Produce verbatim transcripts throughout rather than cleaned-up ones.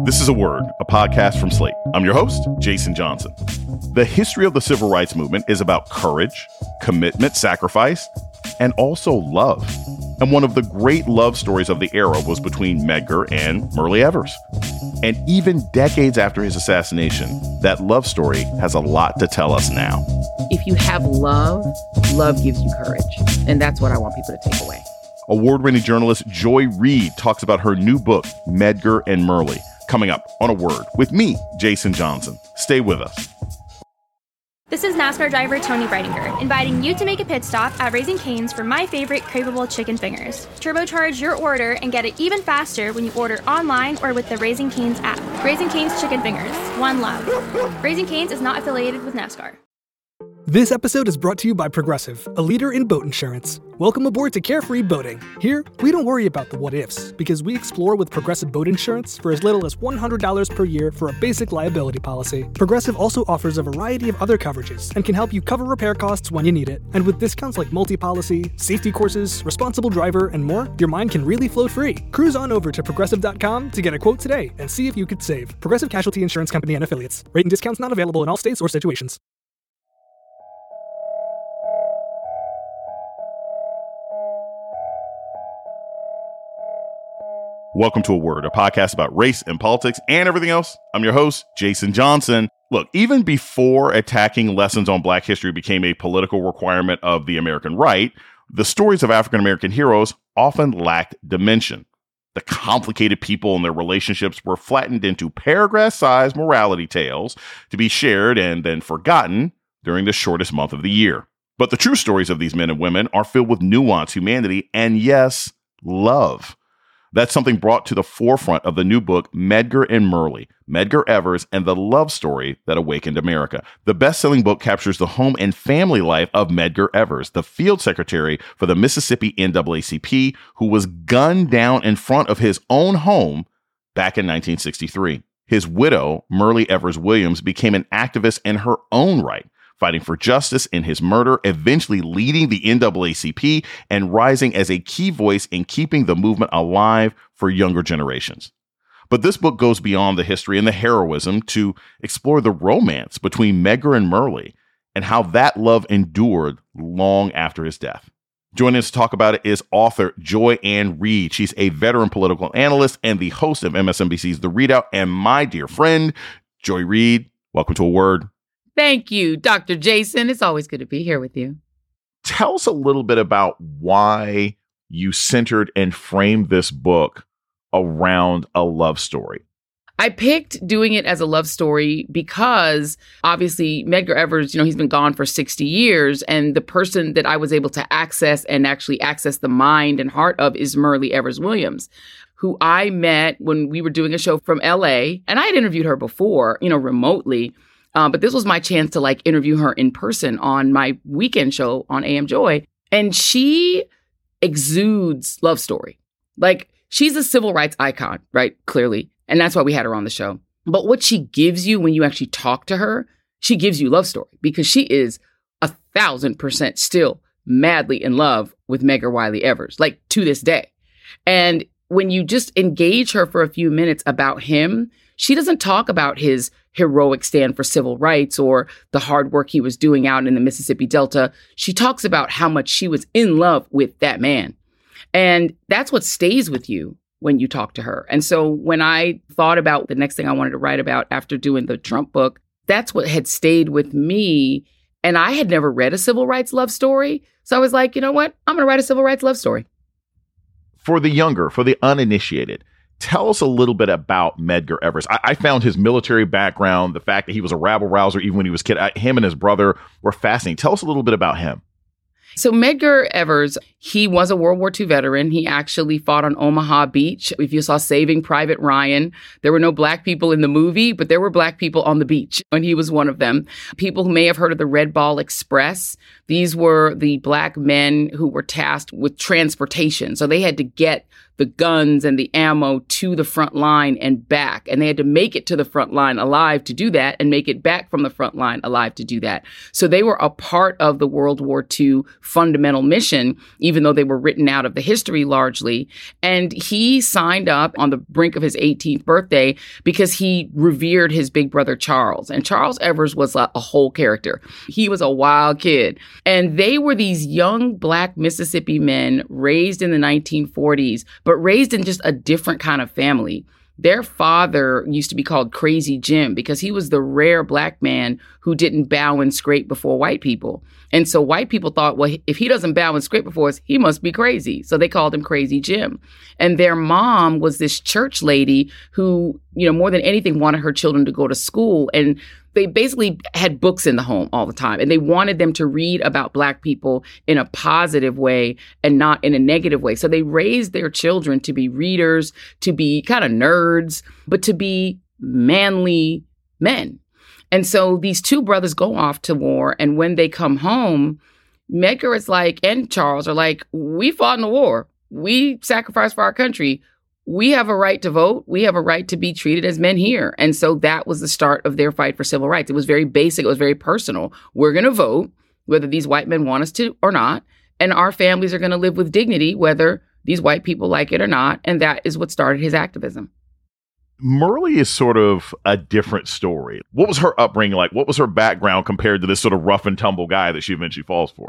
This is A Word, a podcast from Slate. I'm your host, Jason Johnson. The history of the civil rights movement is about courage, commitment, sacrifice, and also love. And one of the great love stories of the era was between Medgar and Myrlie Evers. And even decades after his assassination, that love story has a lot to tell us now. If you have love, love gives you courage. And that's what I want people to take away. Award-winning journalist Joy Reid talks about her new book, Medgar and Myrlie, coming up on A Word with me, Jason Johnson. Stay with us. This is NASCAR driver Tony Breidinger, inviting you to make a pit stop at Raising Cane's for my favorite craveable chicken fingers. Turbocharge your order and get it even faster when you order online or with the Raising Cane's app. Raising Cane's Chicken Fingers. One love. Raising Cane's is not affiliated with NASCAR. This episode is brought to you by Progressive, a leader in boat insurance. Welcome aboard to Carefree Boating. Here, we don't worry about the what-ifs, because we explore with Progressive Boat Insurance for as little as one hundred dollars per year for a basic liability policy. Progressive also offers a variety of other coverages and can help you cover repair costs when you need it. And with discounts like multi-policy, safety courses, responsible driver, and more, your mind can really float free. Cruise on over to Progressive dot com to get a quote today and see if you could save. Progressive Casualty Insurance Company and Affiliates. Rate and discounts not available in all states or situations. Welcome to A Word, a podcast about race and politics and everything else. I'm your host, Jason Johnson. Look, even before attacking lessons on Black history became a political requirement of the American right, the stories of African-American heroes often lacked dimension. The complicated people and their relationships were flattened into paragraph-sized morality tales to be shared and then forgotten during the shortest month of the year. But the true stories of these men and women are filled with nuance, humanity, and yes, love. That's something brought to the forefront of the new book, Medgar and Myrlie, Medgar Evers and the Love Story That Awakened America. The best-selling book captures the home and family life of Medgar Evers, the field secretary for the Mississippi N double A C P, who was gunned down in front of his own home back in nineteen sixty-three. His widow, Myrlie Evers Williams, became an activist in her own right, fighting for justice in his murder, eventually leading the N double A C P and rising as a key voice in keeping the movement alive for younger generations. But this book goes beyond the history and the heroism to explore the romance between Medgar and Myrlie and how that love endured long after his death. Joining us to talk about it is author Joy Ann Reid. She's a veteran political analyst and the host of M S N B C's The Readout, and my dear friend, Joy Reid. Welcome to A Word. Thank you, Doctor Jason. It's always good to be here with you. Tell us a little bit about why you centered and framed this book around a love story. I picked doing it as a love story because obviously Medgar Evers, you know, he's been gone for sixty years. And the person that I was able to access and actually access the mind and heart of is Myrlie Evers Williams, who I met when we were doing a show from L A. And I had interviewed her before, you know, remotely. Um, but this was my chance to like interview her in person on my weekend show on A M Joy. And she exudes love story. Like, she's a civil rights icon, right? Clearly. And that's why we had her on the show. But what she gives you when you actually talk to her, she gives you love story because she is a thousand percent still madly in love with Medgar Wiley Evers, like to this day. And when you just engage her for a few minutes about him, she doesn't talk about his heroic stand for civil rights or the hard work he was doing out in the Mississippi Delta. She talks about how much she was in love with that man. And that's what stays with you when you talk to her. And so when I thought about the next thing I wanted to write about after doing the Trump book, that's what had stayed with me. And I had never read a civil rights love story. So I was like, you know what? I'm going to write a civil rights love story. For the younger, for the uninitiated, tell us a little bit about Medgar Evers. I, I found his military background, the fact that he was a rabble rouser even when he was a kid, I, him and his brother were fascinating. Tell us a little bit about him. So Medgar Evers, he was a World War Two veteran. He actually fought on Omaha Beach. If you saw Saving Private Ryan, there were no black people in the movie, but there were black people on the beach, and he was one of them. People who may have heard of the Red Ball Express, these were the black men who were tasked with transportation. So they had to get the guns and the ammo to the front line and back. And they had to make it to the front line alive to do that and make it back from the front line alive to do that. So they were a part of the World War Two fundamental mission, even though they were written out of the history largely. And he signed up on the brink of his eighteenth birthday because he revered his big brother, Charles. And Charles Evers was a, a whole character. He was a wild kid. And they were these young Black Mississippi men raised in the nineteen forties, but raised in just a different kind of family. Their father used to be called Crazy Jim because he was the rare Black man who didn't bow and scrape before white people. And so white people thought, well, if he doesn't bow and scrape before us, he must be crazy. So they called him Crazy Jim. And their mom was this church lady who, you know, more than anything wanted her children to go to school. And they basically had books in the home all the time. And they wanted them to read about Black people in a positive way and not in a negative way. So they raised their children to be readers, to be kind of nerds, but to be manly men. And so these two brothers go off to war. And when they come home, Medgar is like, and Charles are like, we fought in the war. We sacrificed for our country. We have a right to vote. We have a right to be treated as men here. And so that was the start of their fight for civil rights. It was very basic. It was very personal. We're going to vote, whether these white men want us to or not. And our families are going to live with dignity, whether these white people like it or not. And that is what started his activism. Myrlie is sort of a different story. What was her upbringing like? What was her background compared to this sort of rough and tumble guy that she eventually falls for?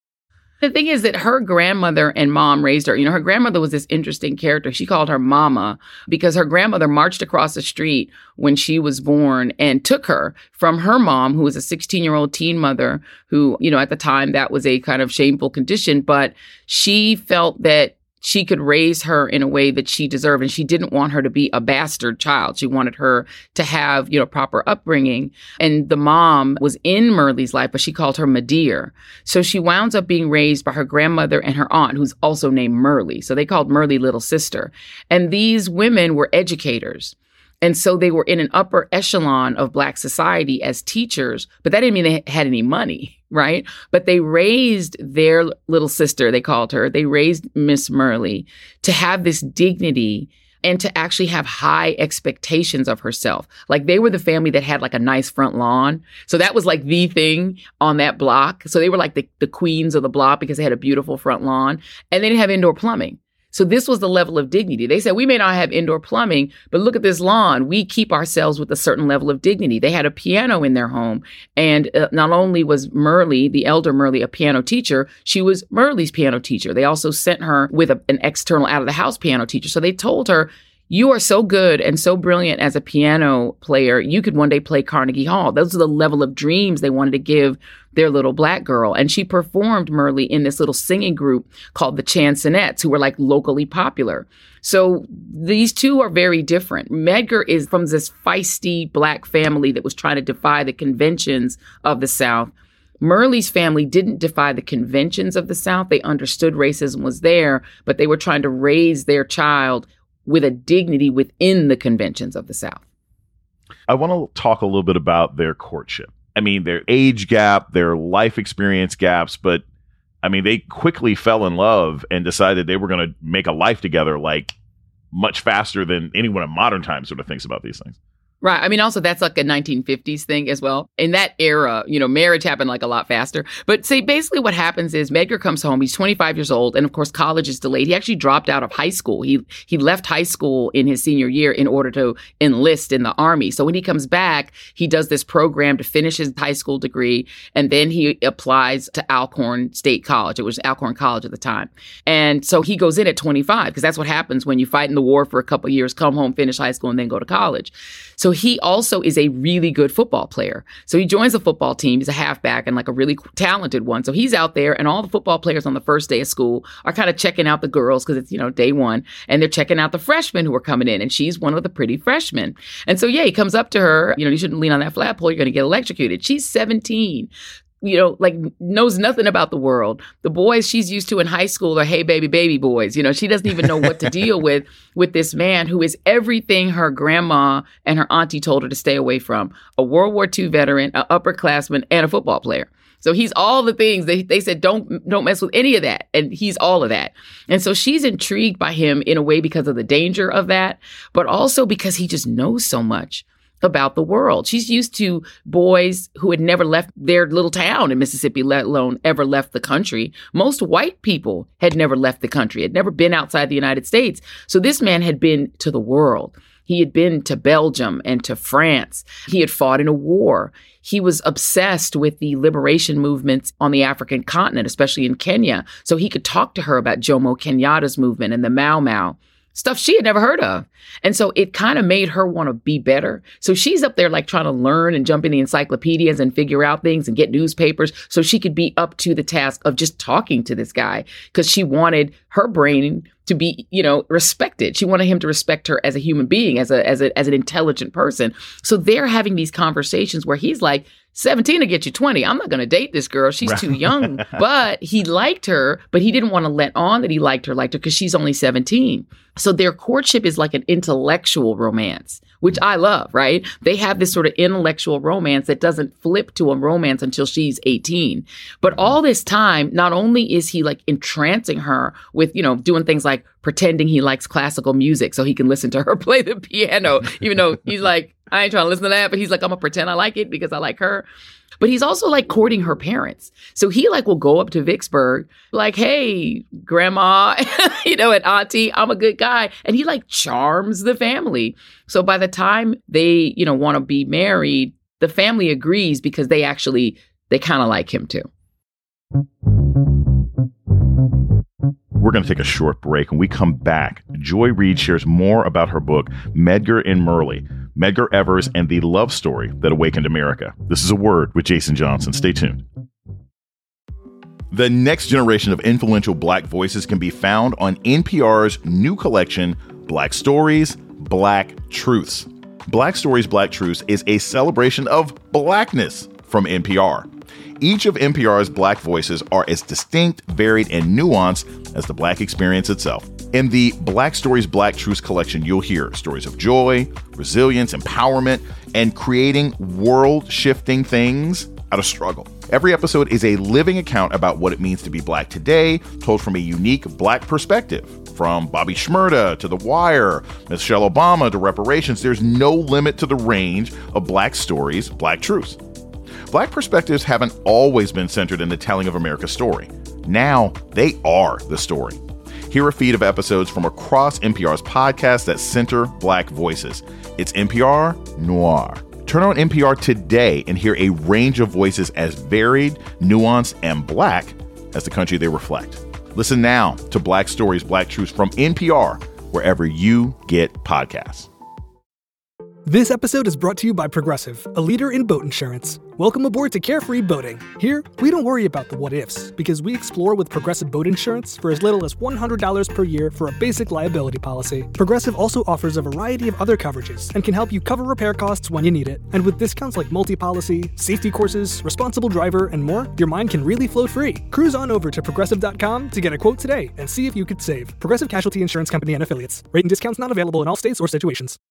The thing is that her grandmother and mom raised her. You know, her grandmother was this interesting character. She called her Mama because her grandmother marched across the street when she was born and took her from her mom, who was a sixteen-year-old teen mother who, you know, at the time that was a kind of shameful condition. But she felt that she could raise her in a way that she deserved. And she didn't want her to be a bastard child. She wanted her to have, you know, proper upbringing. And the mom was in Myrlie's life, but she called her Madeir. So she wound up being raised by her grandmother and her aunt, who's also named Myrlie. So they called Myrlie little sister. And these women were educators. And so they were in an upper echelon of Black society as teachers, but that didn't mean they had any money, right? But they raised their little sister, they called her, they raised Miss Myrlie to have this dignity and to actually have high expectations of herself. Like they were the family that had like a nice front lawn. So that was like the thing on that block. So they were like the, the queens of the block because they had a beautiful front lawn and they didn't have indoor plumbing. So this was the level of dignity. They said, we may not have indoor plumbing, but look at this lawn. We keep ourselves with a certain level of dignity. They had a piano in their home. And uh, not only was Myrlie, the elder Myrlie, a piano teacher, she was Myrlie's piano teacher. They also sent her with a, an external out-of-the-house piano teacher. So they told her, you are so good and so brilliant as a piano player, you could one day play Carnegie Hall. Those are the level of dreams they wanted to give their little Black girl. And she performed Myrlie in this little singing group called the Chansonettes, who were like locally popular. So these two are very different. Medgar is from this feisty Black family that was trying to defy the conventions of the South. Myrlie's family didn't defy the conventions of the South. They understood racism was there, but they were trying to raise their child with a dignity within the conventions of the South. I want to talk a little bit about their courtship. I mean, their age gap, their life experience gaps, but I mean, they quickly fell in love and decided they were going to make a life together, like much faster than anyone in modern times sort of thinks about these things. Right. I mean, also, that's like a nineteen fifties thing as well. In that era, you know, marriage happened like a lot faster. But say basically what happens is Medgar comes home. He's twenty-five years old. And of course, college is delayed. He actually dropped out of high school. He he left high school in his senior year in order to enlist in the Army. So when he comes back, he does this program to finish his high school degree. And then he applies to Alcorn State College. It was Alcorn College at the time. And so he goes in at twenty-five because that's what happens when you fight in the war for a couple of years, come home, finish high school, and then go to college. So he also is a really good football player. So he joins the football team. He's a halfback and like a really talented one. So he's out there and all the football players on the first day of school are kind of checking out the girls because it's, you know, day one. And they're checking out the freshmen who are coming in. And she's one of the pretty freshmen. And so, yeah, he comes up to her. You know, you shouldn't lean on that flagpole. You're going to get electrocuted. She's seventeen. You know, like knows nothing about the world. The boys she's used to in high school are, hey, baby, baby boys. You know, she doesn't even know what to deal with with this man who is everything her grandma and her auntie told her to stay away from. A World War Two veteran, an upperclassman, and a football player. So he's all the things they, they said, don't, don't mess with any of that. And he's all of that. And so she's intrigued by him in a way because of the danger of that, but also because he just knows so much about the world. She's used to boys who had never left their little town in Mississippi, let alone ever left the country. Most white people had never left the country, had never been outside the United States. So this man had been to the world. He had been to Belgium and to France. He had fought in a war. He was obsessed with the liberation movements on the African continent, especially in Kenya. So he could talk to her about Jomo Kenyatta's movement and the Mau Mau. Stuff she had never heard of. And so it kind of made her want to be better. So she's up there like trying to learn and jump in the encyclopedias and figure out things and get newspapers so she could be up to the task of just talking to this guy because she wanted her brain to be, you know, respected. She wanted him to respect her as a human being, as a as a as an intelligent person. So they're having these conversations where he's like, seventeen to get you twenty. I'm not going to date this girl. She's too young. But he liked her, but he didn't want to let on that he liked her, liked her because she's only seventeen. So their courtship is like an intellectual romance, which I love, right? They have this sort of intellectual romance that doesn't flip to a romance until she's eighteen. But all this time, not only is he like entrancing her with, you know, doing things like pretending he likes classical music so he can listen to her play the piano, even though he's like, I ain't trying to listen to that, but he's like, I'm gonna pretend I like it because I like her. But he's also like courting her parents. So he like will go up to Vicksburg like, hey, grandma, you know, and auntie, I'm a good guy. And he like charms the family. So by the time they, you know, want to be married, the family agrees because they actually, they kind of like him too. We're going to take a short break. When we come back, Joy Reid shares more about her book, Medgar and Murley, Medgar Evers and the Love Story That Awakened America. This is A Word with Jason Johnson. Stay tuned. The next generation of influential Black voices can be found on N P R's new collection, Black Stories, Black Truths. Black Stories, Black Truths is a celebration of Blackness from N P R. Each of N P R's Black voices are as distinct, varied, and nuanced as the Black experience itself. In the Black Stories, Black Truths collection, you'll hear stories of joy, resilience, empowerment, and creating world-shifting things out of struggle. Every episode is a living account about what it means to be Black today, told from a unique Black perspective. From Bobby Shmurda to The Wire, Michelle Obama to reparations, there's no limit to the range of Black stories, Black truths. Black perspectives haven't always been centered in the telling of America's story. Now, they are the story. Hear a feed of episodes from across N P R's podcasts that center Black voices. It's N P R Noir. Turn on N P R today and hear a range of voices as varied, nuanced, and Black as the country they reflect. Listen now to Black Stories, Black Truths from N P R, wherever you get podcasts. This episode is brought to you by Progressive, a leader in boat insurance. Welcome aboard to Carefree Boating. Here, we don't worry about the what-ifs, because we explore with Progressive Boat Insurance for as little as one hundred dollars per year for a basic liability policy. Progressive also offers a variety of other coverages and can help you cover repair costs when you need it. And with discounts like multi-policy, safety courses, responsible driver, and more, your mind can really float free. Cruise on over to Progressive dot com to get a quote today and see if you could save. Progressive Casualty Insurance Company and Affiliates. Rate and discounts not available in all states or situations.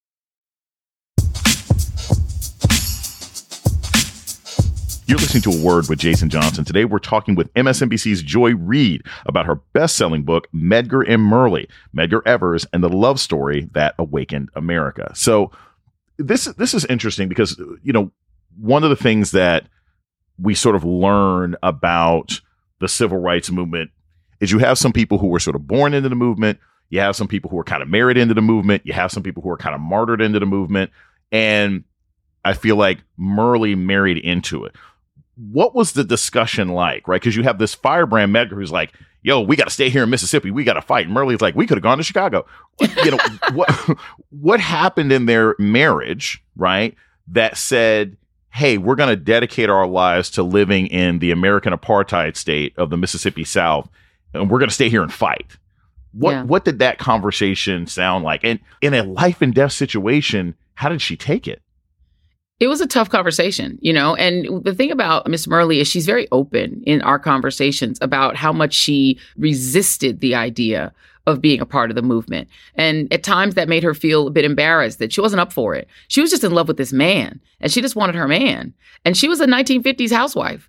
You're listening to A Word with Jason Johnson. Today, we're talking with M S N B C's Joy Reid about her best-selling book, Medgar and Murley, Medgar Evers and the Love Story That Awakened America. So this, this is interesting because, you know, one of the things that we sort of learn about the civil rights movement is you have some people who were sort of born into the movement. You have some people who are kind of married into the movement. You have some people who are kind of martyred into the movement. And I feel like Murley married into it. What was the discussion like, right? Because you have this firebrand Medgar who's like, yo, we got to stay here in Mississippi. We got to fight. And Murley's like, we could have gone to Chicago. You know, what what happened in their marriage, right, that said, hey, we're going to dedicate our lives to living in the American apartheid state of the Mississippi South, and we're going to stay here and fight. What yeah. what did that conversation sound like? And in a life and death situation, how did she take it? It was a tough conversation, you know, and the thing about Miss Murley is she's very open in our conversations about how much she resisted the idea of being a part of the movement. And at times that made her feel a bit embarrassed that she wasn't up for it. She was just in love with this man and she just wanted her man. And she was a nineteen fifties housewife.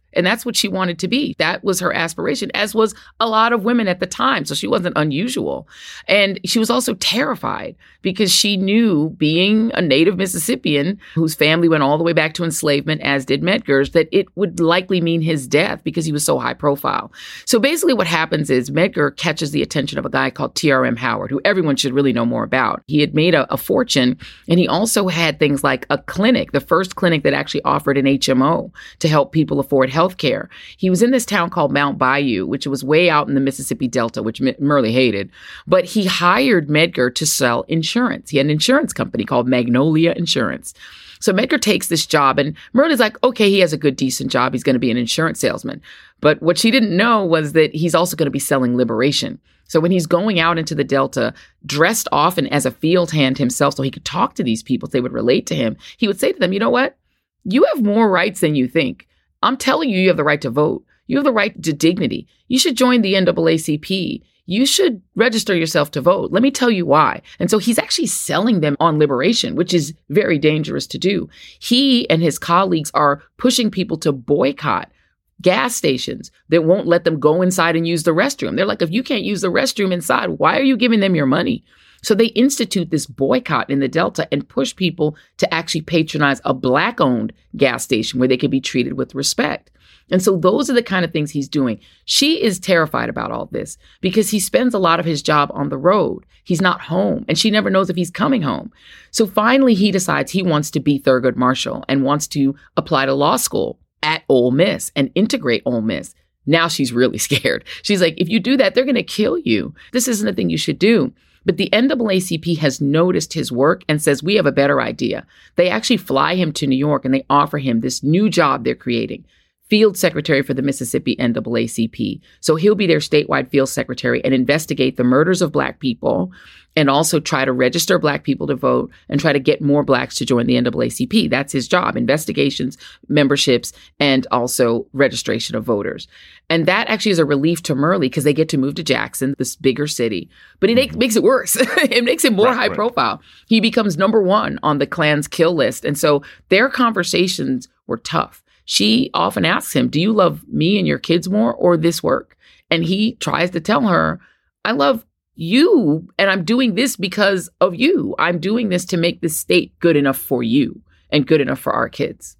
And that's what she wanted to be. That was her aspiration, as was a lot of women at the time. So she wasn't unusual. And she was also terrified because she knew, being a native Mississippian whose family went all the way back to enslavement, as did Medgar's, that it would likely mean his death because he was so high profile. So basically what happens is Medgar catches the attention of a guy called T R M Howard, who everyone should really know more about. He had made a, a fortune, and he also had things like a clinic, the first clinic that actually offered an H M O to help people afford health care. He was in this town called Mount Bayou, which was way out in the Mississippi Delta, which M- Murley hated. But he hired Medgar to sell insurance. He had an insurance company called Magnolia Insurance. So Medgar takes this job, and Murley's like, okay, he has a good, decent job. He's going to be an insurance salesman. But what she didn't know was that he's also going to be selling liberation. So when he's going out into the Delta, dressed often as a field hand himself so he could talk to these people, so they would relate to him, he would say to them, you know what? You have more rights than you think. I'm telling you, you have the right to vote. You have the right to dignity. You should join the N double A C P. You should register yourself to vote. Let me tell you why. And so he's actually selling them on liberation, which is very dangerous to do. He and his colleagues are pushing people to boycott gas stations that won't let them go inside and use the restroom. They're like, if you can't use the restroom inside, why are you giving them your money? So they institute this boycott in the Delta and push people to actually patronize a Black-owned gas station where they could be treated with respect. And so those are the kind of things he's doing. She is terrified about all this because he spends a lot of his job on the road. He's not home, and she never knows if he's coming home. So finally, he decides he wants to be Thurgood Marshall and wants to apply to law school at Ole Miss and integrate Ole Miss. Now she's really scared. She's like, if you do that, they're going to kill you. This isn't a thing you should do. But the N double A C P has noticed his work and says, we have a better idea. They actually fly him to New York and they offer him this new job they're creating, field secretary for the Mississippi N double A C P. So he'll be their statewide field secretary and investigate the murders of Black people and also try to register Black people to vote and try to get more Blacks to join the N double A C P. That's his job: investigations, memberships, and also registration of voters. And that actually is a relief to Murley because they get to move to Jackson, this bigger city. But it mm-hmm. makes it worse. It makes it more right, high right. profile. He becomes number one on the Klan's kill list. And so their conversations were tough. She often asks him, do you love me and your kids more or this work? And he tries to tell her, I love you, and I'm doing this because of you. I'm doing this to make this state good enough for you and good enough for our kids.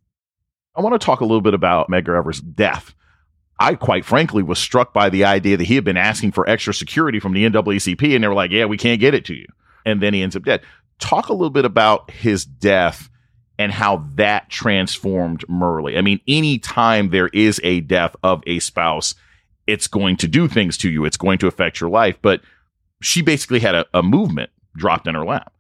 I want to talk a little bit about Medgar Evers' death. I, quite frankly, was struck by the idea that he had been asking for extra security from the N double A C P, and they were like, yeah, we can't get it to you. And then he ends up dead. Talk a little bit about his death and how that transformed Murley. I mean, any time there is a death of a spouse, it's going to do things to you. It's going to affect your life. But she basically had a, a movement dropped in her lap.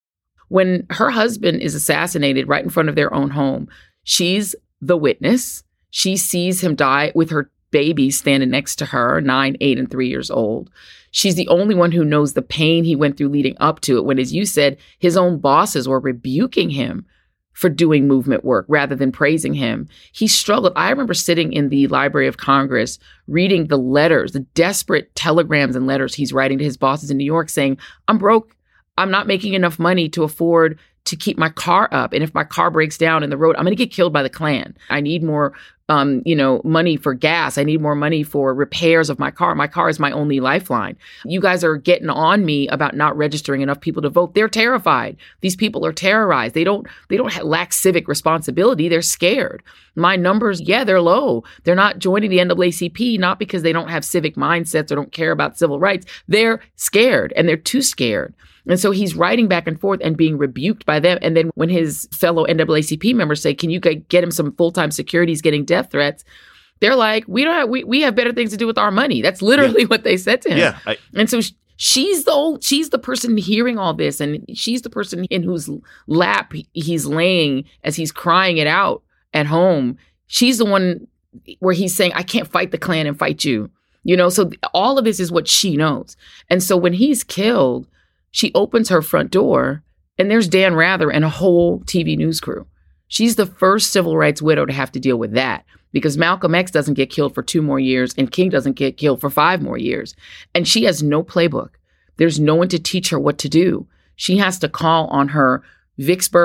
When her husband is assassinated right in front of their own home, she's the witness. She sees him die with her baby standing next to her, nine, eight, and three years old. She's the only one who knows the pain he went through leading up to it when, as you said, his own bosses were rebuking him for doing movement work rather than praising him. He struggled. I remember sitting in the Library of Congress reading the letters, the desperate telegrams and letters he's writing to his bosses in New York saying, I'm broke. I'm not making enough money to afford to keep my car up. And if my car breaks down in the road, I'm going to get killed by the Klan. I need more, um, you know, money for gas. I need more money for repairs of my car. My car is my only lifeline. You guys are getting on me about not registering enough people to vote. They're terrified. These people are terrorized. They don't, they don't ha- lack civic responsibility. They're scared. My numbers, yeah, they're low. They're not joining the N double A C P, not because they don't have civic mindsets or don't care about civil rights. They're scared, and they're too scared. And so he's writing back and forth and being rebuked by them. And then when his fellow N double A C P members say, can you get him some full-time security? He's getting death threats. They're like, we don't have, we, we have better things to do with our money. That's literally yeah. what they said to him. Yeah, I- and so sh- she's the old, she's the person hearing all this. And she's the person in whose lap he's laying as he's crying it out at home. She's the one where he's saying, I can't fight the Klan and fight you. You know, so all of this is what she knows. And so when he's killed, she opens her front door and there's Dan Rather and a whole T V news crew. She's the first civil rights widow to have to deal with that because Malcolm X doesn't get killed for two more years and King doesn't get killed for five more years. And she has no playbook. There's no one to teach her what to do. She has to call on her Vicksburg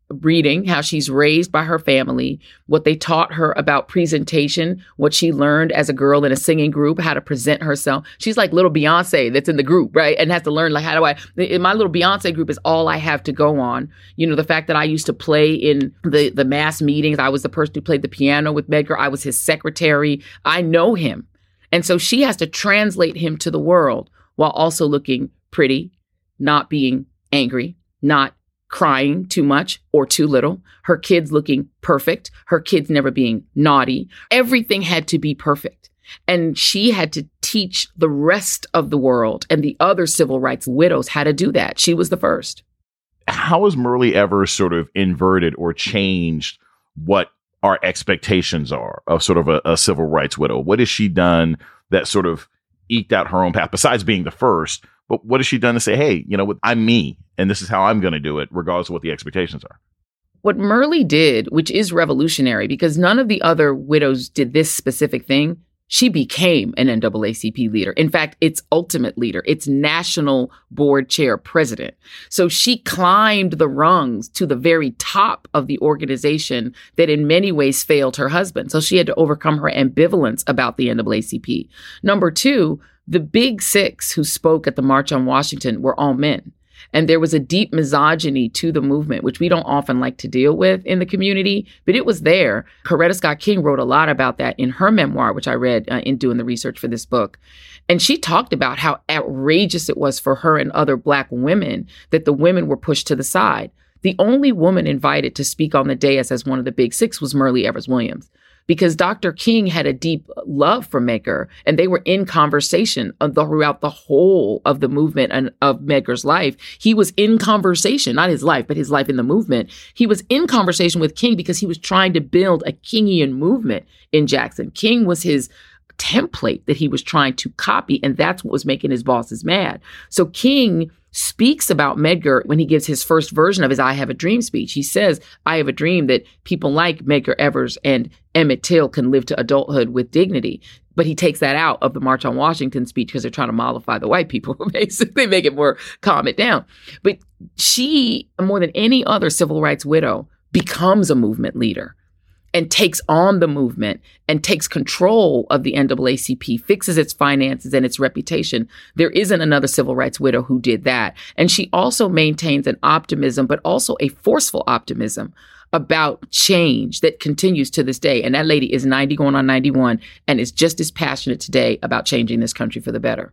reading how she's raised by her family, what they taught her about presentation, what she learned as a girl in a singing group, how to present herself. She's like little Beyonce that's in the group, right? And has to learn, like, how do I, in my little Beyonce group is all I have to go on. You know, the fact that I used to play in the, the mass meetings. I was the person who played the piano with Medgar. I was his secretary. I know him. And so she has to translate him to the world while also looking pretty, not being angry, not crying too much or too little, her kids looking perfect, her kids never being naughty. Everything had to be perfect. And she had to teach the rest of the world and the other civil rights widows how to do that. She was the first. How has Myrlie Evers sort of inverted or changed what our expectations are of sort of a, a civil rights widow? What has she done that sort of eked out her own path, besides being the first? But what has she done to say, hey, you know, I'm me, and this is how I'm going to do it, regardless of what the expectations are? What Myrlie did, which is revolutionary, because none of the other widows did this specific thing, she became an N double A C P leader. In fact, its ultimate leader, its national board chair president. So she climbed the rungs to the very top of the organization that in many ways failed her husband. So she had to overcome her ambivalence about the N double A C P. Number two, the big six who spoke at the March on Washington were all men. And there was a deep misogyny to the movement, which we don't often like to deal with in the community, but it was there. Coretta Scott King wrote a lot about that in her memoir, which I read uh, in doing the research for this book. And she talked about how outrageous it was for her and other Black women that the women were pushed to the side. The only woman invited to speak on the dais as one of the big six was Myrlie Evers Williams, because Doctor King had a deep love for Medgar, and they were in conversation throughout the whole of the movement and of Medgar's life. He was in conversation, not his life, but his life in the movement. He was in conversation with King because he was trying to build a Kingian movement in Jackson. King was his template that he was trying to copy, and that's what was making his bosses mad. So King speaks about Medgar when he gives his first version of his I Have a Dream speech. He says, I have a dream that people like Medgar Evers and Emmett Till can live to adulthood with dignity. But he takes that out of the March on Washington speech because they're trying to mollify the white people, basically make it more, calm it down. But she, more than any other civil rights widow, becomes a movement leader and takes on the movement and takes control of the N double A C P, fixes its finances and its reputation. There isn't another civil rights widow who did that. And she also maintains an optimism, but also a forceful optimism about change that continues to this day. And that lady is ninety going on ninety-one and is just as passionate today about changing this country for the better.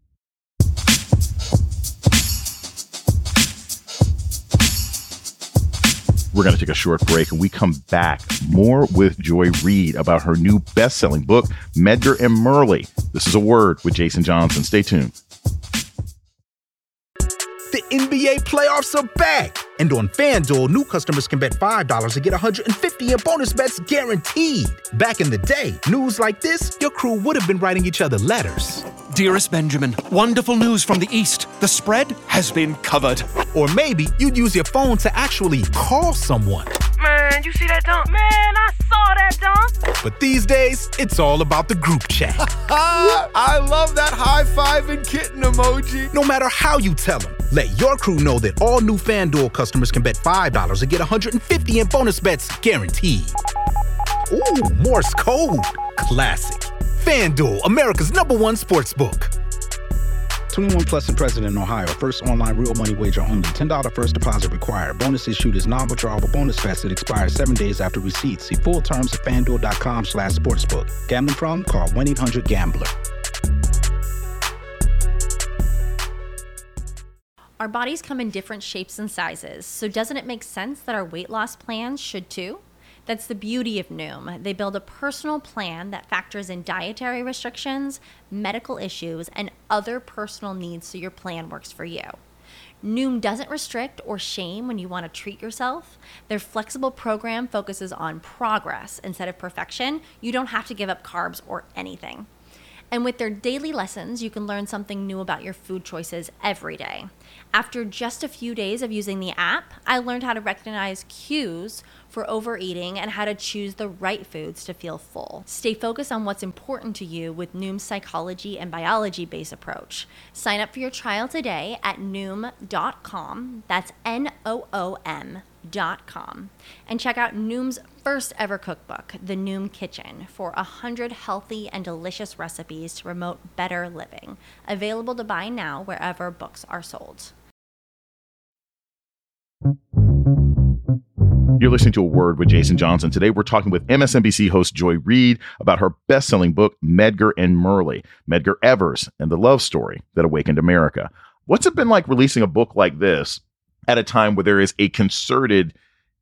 We're going to take a short break, and we come back more with Joy Reid about her new best-selling book, Medgar and Myrlie. This is A Word with Jason Johnson. Stay tuned. The N B A playoffs are back. And on FanDuel, new customers can bet five dollars and get one hundred fifty dollars in bonus bets guaranteed. Back in the day, news like this, your crew would have been writing each other letters. Dearest Benjamin, wonderful news from the East. The spread has been covered. Or maybe you'd use your phone to actually call someone. Man, you see that dunk? Man, I saw that dunk. But these days, it's all about the group chat. I love that high five and kitten emoji. No matter how you tell them, let your crew know that all new FanDuel customers can bet five dollars and get one hundred fifty dollars in bonus bets guaranteed. Ooh, Morse code. Classic. FanDuel, America's number one sports book. twenty-one plus and present in Ohio. First online real money wager only. ten dollars first deposit required. Bonus issued is non-withdrawable bonus vest that expires seven days after receipt. See full terms at FanDuel.com slash sportsbook. Gambling problem? Call one eight hundred gambler. Our bodies come in different shapes and sizes, so doesn't it make sense that our weight loss plans should too? That's the beauty of Noom. They build a personal plan that factors in dietary restrictions, medical issues, and other personal needs so your plan works for you. Noom doesn't restrict or shame when you want to treat yourself. Their flexible program focuses on progress instead of perfection. You don't have to give up carbs or anything. And with their daily lessons, you can learn something new about your food choices every day. After just a few days of using the app, I learned how to recognize cues for overeating and how to choose the right foods to feel full. Stay focused on what's important to you with Noom's psychology and biology-based approach. Sign up for your trial today at noom dot com. That's N O O M dot com. And check out Noom's first ever cookbook, The Noom Kitchen, for one hundred healthy and delicious recipes to promote better living. Available to buy now wherever books are sold. You're listening to A Word with Jason Johnson. Today, we're talking with M S N B C host Joy Reid about her best-selling book, Medgar and Merle, Medgar Evers and the Love Story That Awakened America. What's it been like releasing a book like this at a time where there is a concerted,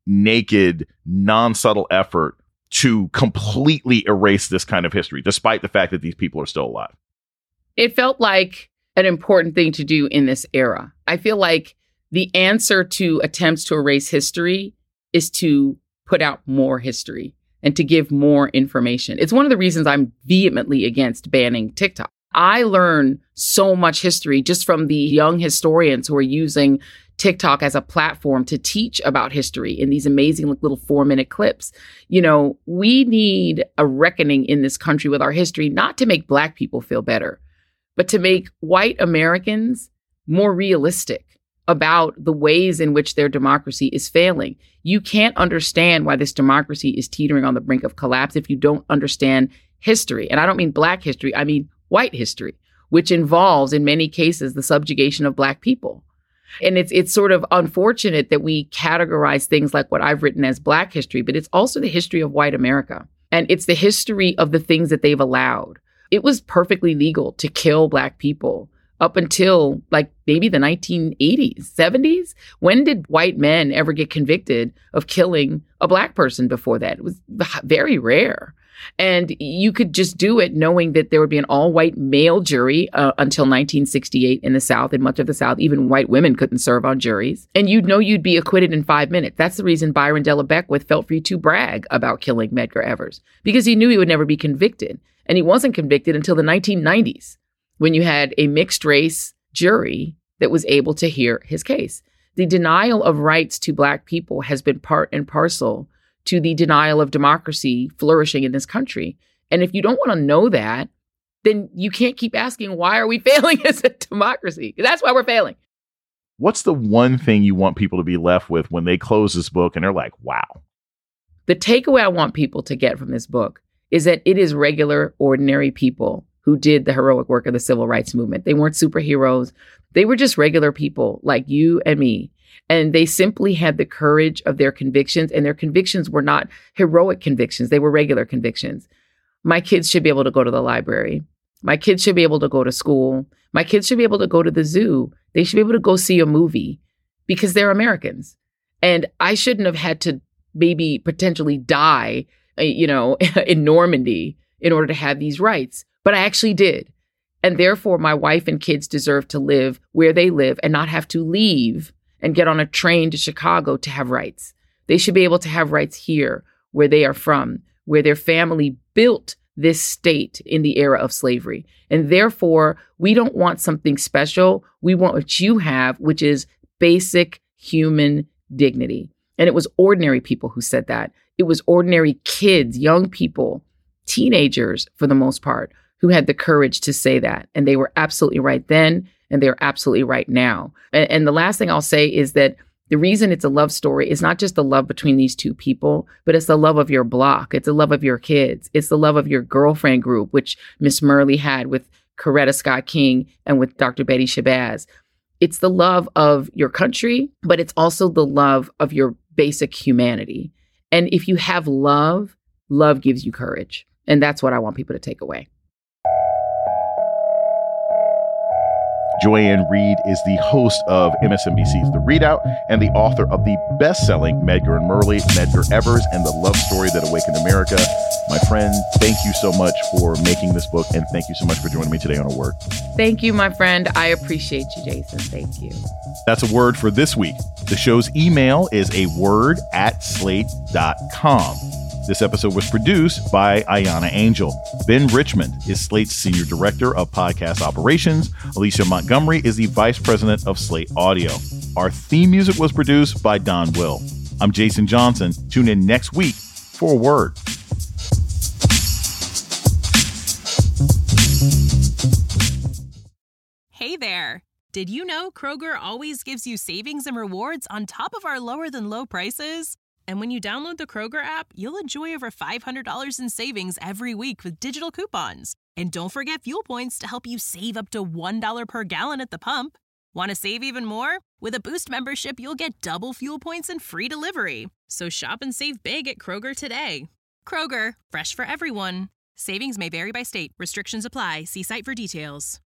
naked, non-subtle effort to completely erase this kind of history, despite the fact that these people are still alive? It felt like an important thing to do in this era. I feel like the answer to attempts to erase history is to put out more history and to give more information. It's one of the reasons I'm vehemently against banning TikTok. I learn so much history just from the young historians who are using TikTok as a platform to teach about history in these amazing little four minute clips. You know, we need a reckoning in this country with our history, not to make Black people feel better, but to make white Americans more realistic about the ways in which their democracy is failing. You can't understand why this democracy is teetering on the brink of collapse if you don't understand history. And I don't mean Black history, I mean white history, which involves, in many cases, the subjugation of Black people. And it's it's sort of unfortunate that we categorize things like what I've written as Black history, but it's also the history of white America. And it's the history of the things that they've allowed. It was perfectly legal to kill Black people up until like maybe the nineteen eighties, seventies. When did white men ever get convicted of killing a Black person before that? It was very rare. And you could just do it knowing that there would be an all-white male jury uh, until nineteen sixty-eight in the South. In much of the South, even white women couldn't serve on juries. And you'd know you'd be acquitted in five minutes. That's the reason Byron Della Beckwith felt free to brag about killing Medgar Evers, because he knew he would never be convicted. And he wasn't convicted until the nineteen nineties, when you had a mixed race jury that was able to hear his case. The denial of rights to Black people has been part and parcel to the denial of democracy flourishing in this country. And if you don't want to know that, then you can't keep asking, why are we failing as a democracy? That's why we're failing. What's the one thing you want people to be left with when they close this book and they're like, wow? The takeaway I want people to get from this book is that it is regular, ordinary people who did the heroic work of the civil rights movement. They weren't superheroes. They were just regular people like you and me. And they simply had the courage of their convictions, and their convictions were not heroic convictions. They were regular convictions. My kids should be able to go to the library. My kids should be able to go to school. My kids should be able to go to the zoo. They should be able to go see a movie because they're Americans. And I shouldn't have had to maybe potentially die, you know, in Normandy in order to have these rights. But I actually did. And therefore, my wife and kids deserve to live where they live and not have to leave and get on a train to Chicago to have rights. They should be able to have rights here, where they are from, where their family built this state in the era of slavery. And therefore, we don't want something special. We want what you have, which is basic human dignity. And it was ordinary people who said that. It was ordinary kids, young people, teenagers, for the most part, who had the courage to say that. And they were absolutely right then. And they're absolutely right now. And, and the last thing I'll say is that the reason it's a love story is not just the love between these two people, but it's the love of your block. It's the love of your kids. It's the love of your girlfriend group, which Miss Merle had with Coretta Scott King and with Doctor Betty Shabazz. It's the love of your country, but it's also the love of your basic humanity. And if you have love, love gives you courage. And that's what I want people to take away. Joy Reid is the host of M S N B C's The Readout and the author of the best-selling Medgar and Merle, Medgar Evers and the Love Story That Awakened America. My friend, thank you so much for making this book, and thank you so much for joining me today on A Word. Thank you, my friend. I appreciate you, Jason. Thank you. That's A Word for this week. The show's email is a word at slate dot com. This episode was produced by Ayana Angel. Ben Richmond is Slate's Senior Director of Podcast Operations. Alicia Montgomery is the Vice President of Slate Audio. Our theme music was produced by Don Will. I'm Jason Johnson. Tune in next week for a word. Hey there. Did you know Kroger always gives you savings and rewards on top of our lower than low prices? And when you download the Kroger app, you'll enjoy over five hundred dollars in savings every week with digital coupons. And don't forget fuel points to help you save up to one dollar per gallon at the pump. Want to save even more? With a Boost membership, you'll get double fuel points and free delivery. So shop and save big at Kroger today. Kroger, fresh for everyone. Savings may vary by state. Restrictions apply. See site for details.